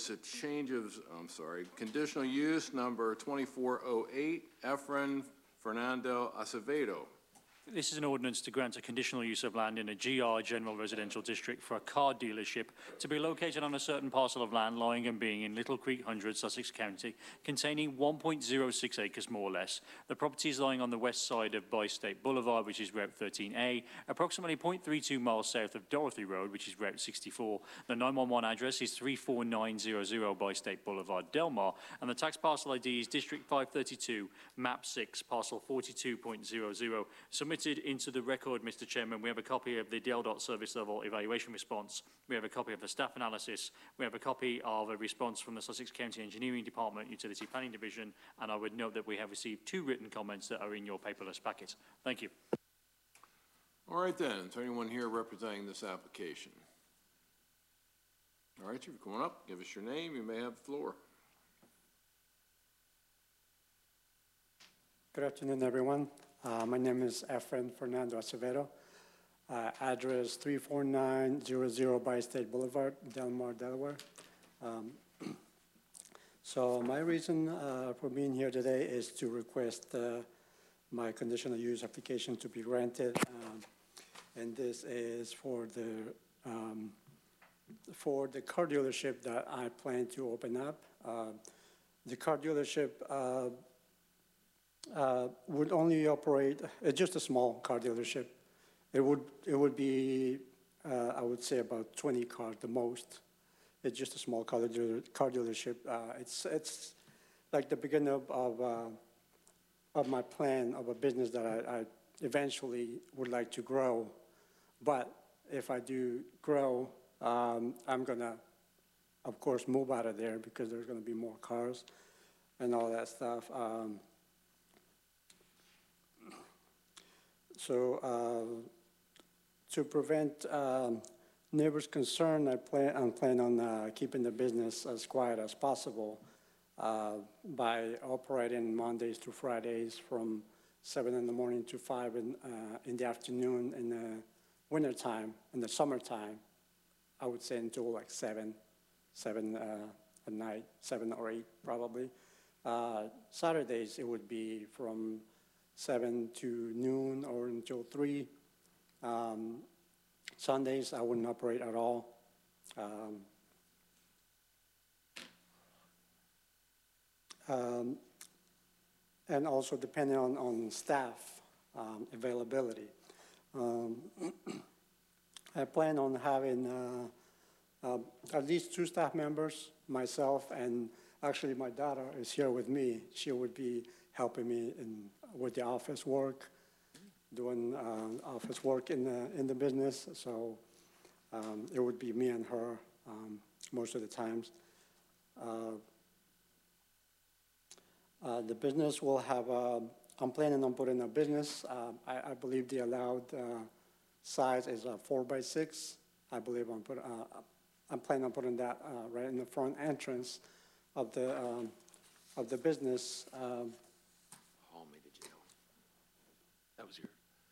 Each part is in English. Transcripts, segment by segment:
it's a change of, I'm sorry, conditional use number 2408, Efren Fernando Acevedo. This is an ordinance to grant a conditional use of land in a GR general residential district for a car dealership to be located on a certain parcel of land lying and being in Little Creek 100, Sussex County, containing 1.06 acres more or less. The property is lying on the west side of Bi-State Boulevard, which is Route 13A, approximately 0.32 miles south of Dorothy Road, which is Route 64. The 911 address is 34900 Bi-State Boulevard, Delmar, and the tax parcel ID is District 532, Map 6, Parcel 42.00. Submitted into the record, Mr. Chairman, we have a copy of the DLDOT service level evaluation response. We have a copy of the staff analysis. We have a copy of a response from the Sussex County Engineering Department, Utility Planning Division, and I would note that we have received 2 written comments that are in your paperless packet. Thank you. All right then, is there anyone here representing this application? All right, you're coming up. Give us your name. You may have the floor. Good afternoon, everyone. My name is Efren Fernando Acevedo. Address 34900 Bi-State Boulevard, Delmar, Delaware. So my reason for being here today is to request my conditional use application to be granted, and this is for the car dealership that I plan to open up. The car dealership would only operate, it's just a small car dealership. It would be, I would say about 20 cars the most. It's just a small car dealership. It's like the beginning of my plan of a business that I eventually would like to grow. But if I do grow, I'm gonna, of course, move out of there because there's gonna be more cars and all that stuff. So to prevent neighbors' concern, I'm planning on keeping the business as quiet as possible by operating Mondays to Fridays from 7 in the morning to 5 in the afternoon in the wintertime. In the summertime, I would say until like 7 at night, 7 or 8 probably. Saturdays, it would be from 7 to noon or until 3. Sundays, I wouldn't operate at all. And also depending on staff availability. I plan on having at least 2 staff members, myself, and actually my daughter is here with me. She would be helping me with the office work, doing office work in the business. So it would be me and her most of the times. The business will have, I'm planning on putting a business. I believe the allowed size is a 4x6. I believe I'm planning on putting that right in the front entrance of the business. Haul me to jail. That was your.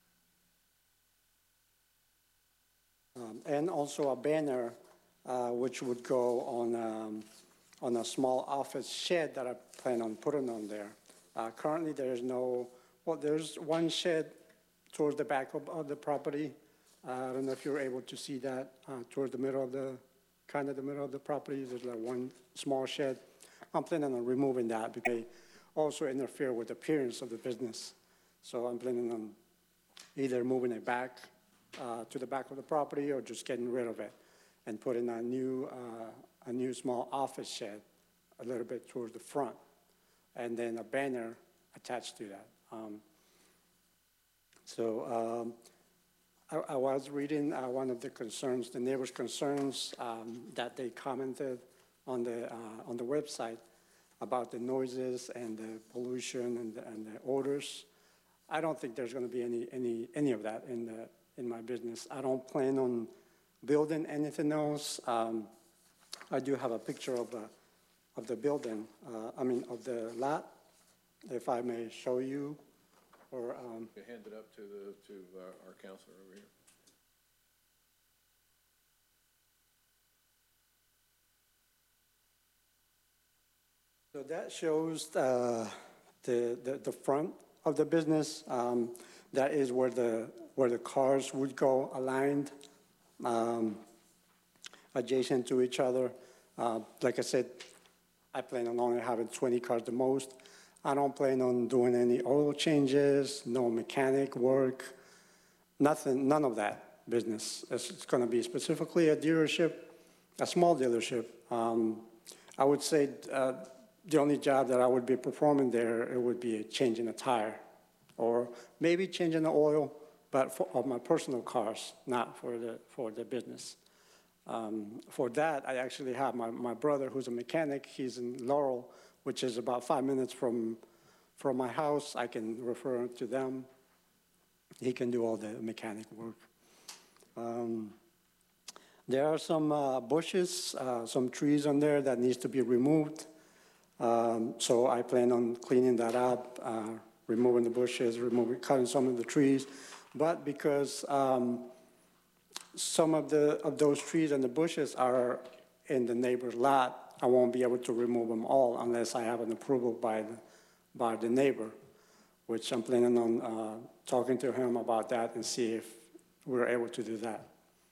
And also a banner which would go on a small office shed that I plan on putting on there. Currently there is no, well, there's one shed towards the back of the property. I don't know if you're able to see that towards the middle of the middle of the property. There's like one small shed. I'm planning on removing that because they also interfere with the appearance of the business. So I'm planning on either moving it back to the back of the property or just getting rid of it and putting a new small office shed a little bit towards the front, and then a banner attached to that. I was reading one of the concerns, the neighbors' concerns that they commented on the website about the noises and the pollution and the odors. I don't think there's going to be any of that in my business. I don't plan on building anything else. I do have a picture of the building. Of the lot, if I may show you, or hand it up to our counselor over here. So that shows the front of the business. That is where the cars would go aligned, adjacent to each other. Like I said, I plan on only having 20 cars the most. I don't plan on doing any oil changes, no mechanic work, nothing, none of that business. It's going to be specifically a dealership, a small dealership. I would say the only job that I would be performing there, it would be changing a tire or maybe changing the oil, but of my personal cars, not for the business. For that, I actually have my brother who's a mechanic. He's in Laurel, which is about 5 minutes from my house. I can refer to them. He can do all the mechanic work. There are some bushes, some trees on there that needs to be removed. So I plan on cleaning that up, removing the bushes, cutting some of the trees. But because some of those trees and the bushes are in the neighbor's lot, I won't be able to remove them all unless I have an approval by the neighbor, which I'm planning on talking to him about that and see if we're able to do that.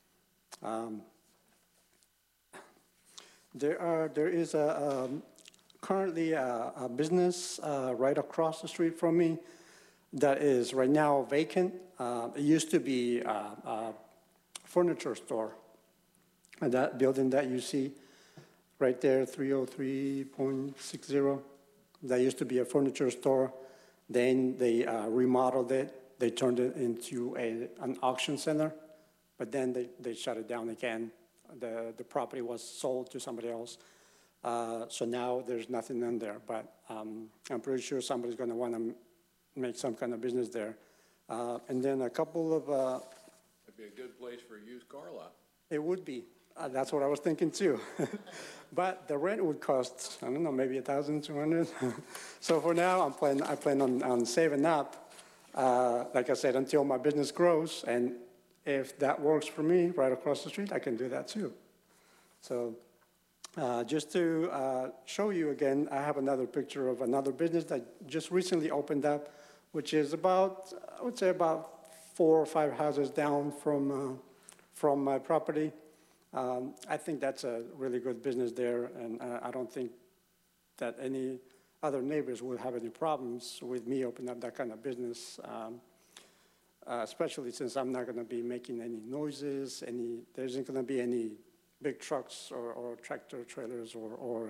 There is currently a business right across the street from me that is right now vacant. It used to be a furniture store. And that building that you see right there, 303.60, that used to be a furniture store. Then they remodeled it. They turned it into an auction center, but then they shut it down again. The property was sold to somebody else. So now there's nothing in there, but I'm pretty sure somebody's going to want to make some kind of business there. And then a couple of... It'd be a good place for a used car lot. It would be. That's what I was thinking too. But the rent would cost, I don't know, maybe $1,200. So for now, I plan on saving up, like I said, until my business grows. And if that works for me right across the street, I can do that too. So just to show you again, I have another picture of another business that just recently opened up, which is about, I would say about 4 or 5 houses down from my property. I think that's a really good business there, and I don't think that any other neighbors would have any problems with me opening up that kind of business, especially since I'm not going to be making any noises, there isn't going to be any big trucks or tractor trailers or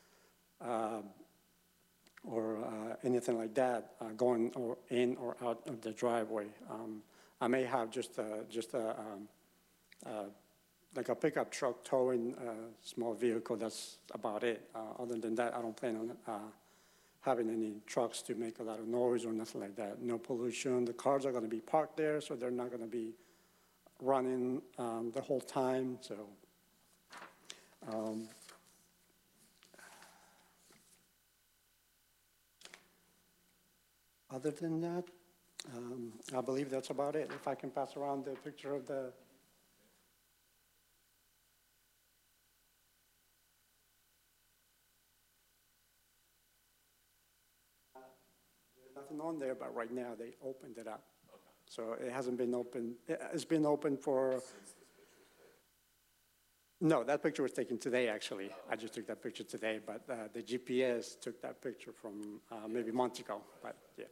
anything like that going in or out of the driveway. I may have just like a pickup truck towing a small vehicle. That's about it. Other than that, I don't plan on having any trucks to make a lot of noise or nothing like that. No pollution. The cars are going to be parked there, so they're not going to be running the whole time. So. Other than that, I believe that's about it. If I can pass around the picture of the... There's nothing on there, but right now they opened it up. Okay. So it hasn't been open. It's been open for... No, that picture was taken today, actually. I just took that picture today, but the GPS took that picture from maybe months ago, but yeah.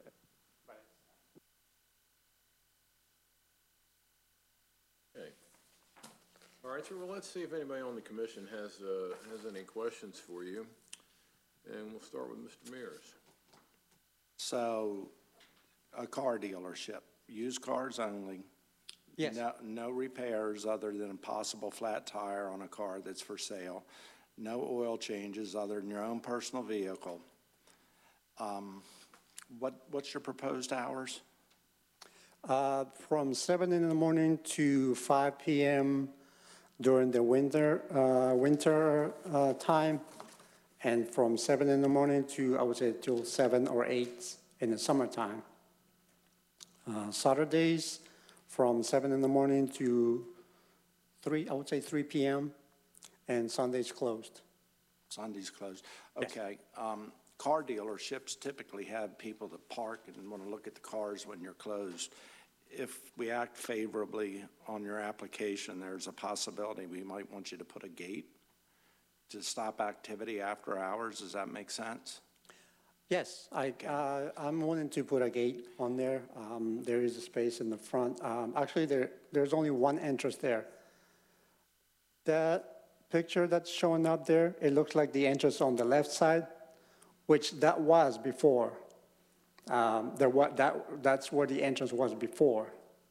Okay. All right, so well, let's see if anybody on the commission has any questions for you. And we'll start with Mr. Mears. So, a car dealership, used cars only? Yes. No repairs other than a possible flat tire on a car that's for sale. No oil changes other than your own personal vehicle. What's your proposed hours? From 7 in the morning to 5 p.m. during the winter time, and from 7 in the morning to, I would say, till 7 or 8 in the summertime. Saturdays, from 7 in the morning to 3 p.m., and Sundays closed. Sunday's closed. Okay. Car dealerships typically have people that park and want to look at the cars when you're closed. If we act favorably on your application, there's a possibility we might want you to put a gate to stop activity after hours. Does that make sense? Yes, I'm willing to put a gate on there. There is a space in the front. Actually, there's only one entrance there. That picture that's showing up there, it looks like the entrance on the left side, which that was before. That's where the entrance was before.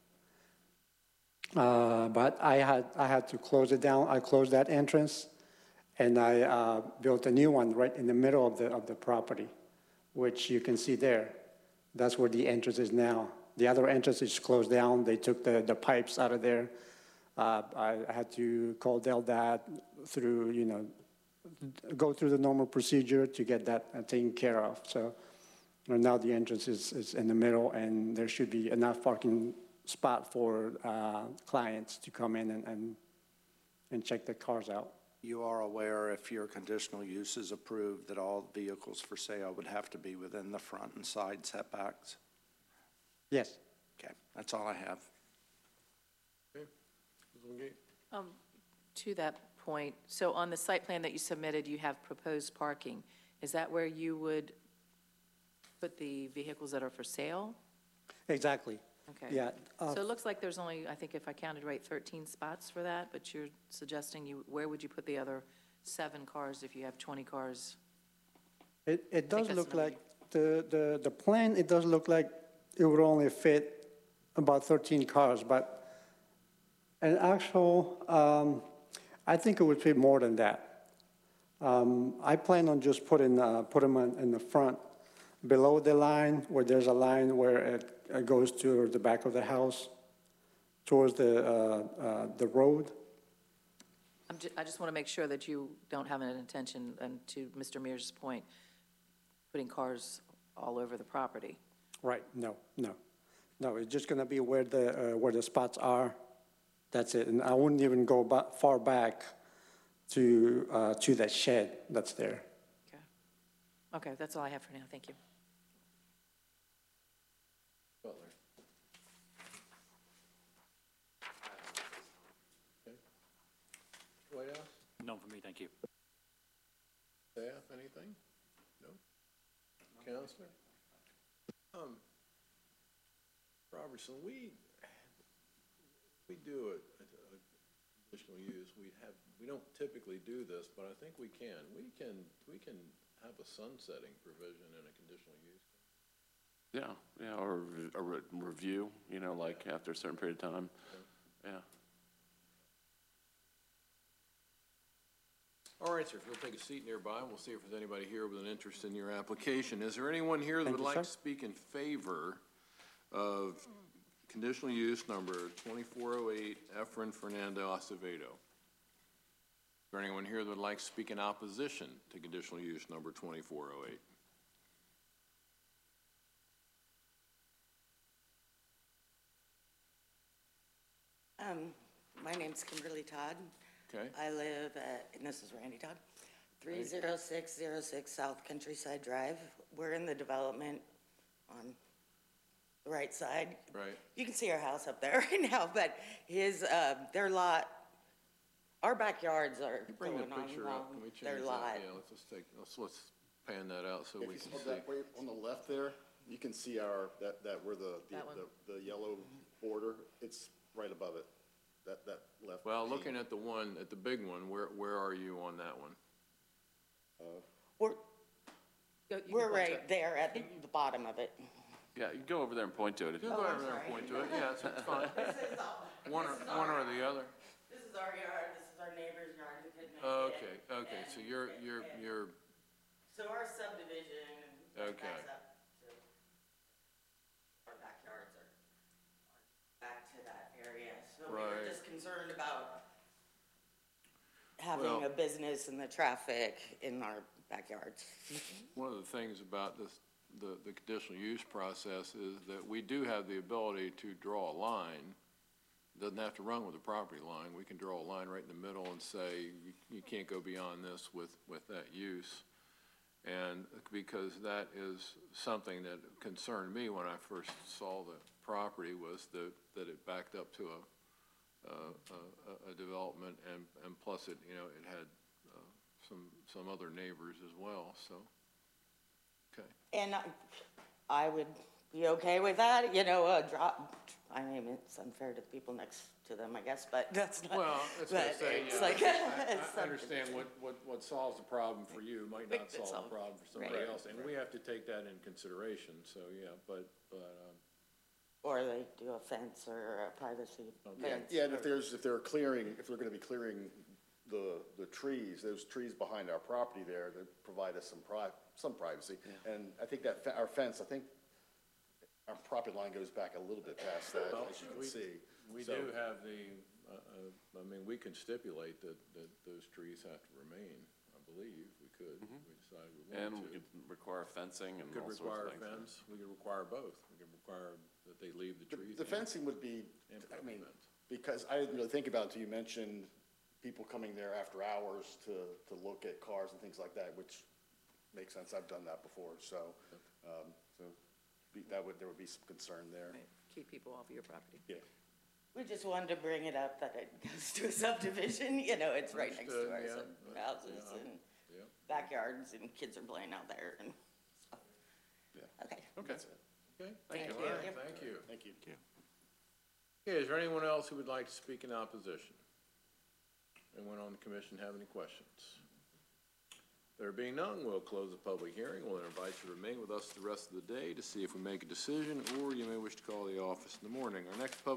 But I had to close it down. I closed that entrance, and I built a new one right in the middle of the property, which you can see there. That's where the entrance is now. The other entrance is closed down. They took the pipes out of there. I had to call Deldat through, go through the normal procedure to get that taken care of. So now the entrance is in the middle, and there should be enough parking spot for clients to come in and check the cars out. You are aware if your conditional use is approved that all vehicles for sale would have to be within the front and side setbacks? Yes. Okay, that's all I have. Okay. Ms. Wingate? To that point, so on the site plan that you submitted, you have proposed parking. Is that where you would put the vehicles that are for sale? Exactly. Okay. Yeah. So it looks like there's only, I think if I counted right, 13 spots for that, but you're suggesting where would you put the other 7 cars if you have 20 cars? It does that's look another- like, the plan, it does look like it would only fit about 13 cars, but an actual, I think it would fit more than that. I plan on just put them in the front, below the line, where there's a line where it goes to the back of the house, towards the road. I just want to make sure that you don't have an intention, and to Mr. Mears' point, putting cars all over the property. Right, no, it's just gonna be where the spots are, that's it, and I wouldn't even go far back to that shed that's there. Okay, that's all I have for now. Thank you. Butler? Okay. White House? None for me, thank you. Staff, anything? No? Counselor? Robertson, we do a conditional use. We don't typically do this, but I think we can. We can have a sunsetting provision in a conditional use. Yeah, or a review, like after a certain period of time. Yeah. All right, sir, if you'll take a seat nearby, we'll see if there's anybody here with an interest in your application. Is there anyone here that Thank would you, like sir. to speak in favor of conditional use number 2408 Efren Fernando Acevedo? Is there anyone here that would like to speak in opposition to conditional use number 2408? My name's Kimberly Todd. Okay, I live at, and this is Randy Todd, 30606 South Countryside Drive. We're in the development on the right side. right. You can see our house up there right now, but their lot, our backyards are Bring the going on picture up. Can we change their that? lot. Yeah, let's pan that out so we If can you see. hold that way on the left there, you can see that where That one? the yellow border, it's right above it, that left. Well, pane. looking at the one, at the big one, where are you on that one? We're right there at the bottom of it. Yeah, you can go over there and point to it. You go over there and point to it, yeah, it's fine. One or the other. This is our yard, this is our neighbor's yard, we couldn't make it. Okay, so you're, So our subdivision Okay. backs up to, our backyards are back to that area. So we Right. were just concerned about having Well- a business and the traffic in our backyards. one of the things about this, the conditional use process is that we do have the ability to draw a line doesn't have to run with the property line. We can draw a line right in the middle and say, you can't go beyond this with that use. And because that is something that concerned me when I first saw the property, was that it backed up to a development, and plus it, you know, it had some other neighbors as well, so, okay. And I would be okay with that, you know, I mean, it's unfair to the people next to them, I guess, but that's not. Well, that's what I but say, it's yeah. like- I it's understand what solves the problem for you might not It's solve all- the problem for somebody right. else, and we have to take that in consideration, so, yeah, but, Or they do a fence or a privacy fence. Yeah, and if or- they're gonna be clearing the trees, those trees behind our property there, that provide us some privacy. And I think that our fence, I think our property line goes back a little bit past that, well, as you can see. we So- do have I mean, we can stipulate that those trees have to remain, I believe, we could, if we decided we And wanted we to. could require fencing and Could all sorts require of a things. fence, we could require both, we could require that they leave the trees. The in. fencing would be, And I put mean, a fence. because I didn't really think about it until you mentioned people coming there after hours to look at cars and things like that, which makes sense. I've done that before, so, there would be some concern there. Right, keep people off of your property. Yeah. We just wanted to bring it up that it goes to a subdivision, you know, it's right next to Understood, our yeah. houses Yeah. and Yeah. backyards, and kids are playing out there and stuff. Yeah. Okay. Okay. Okay, Thank all you. right, thank you. Thank you. Okay, is there anyone else who would like to speak in opposition? Anyone on the commission have any questions? There being none, we'll close the public hearing. We'll invite you to remain with us the rest of the day to see if we make a decision, or you may wish to call the office in the morning. Our next public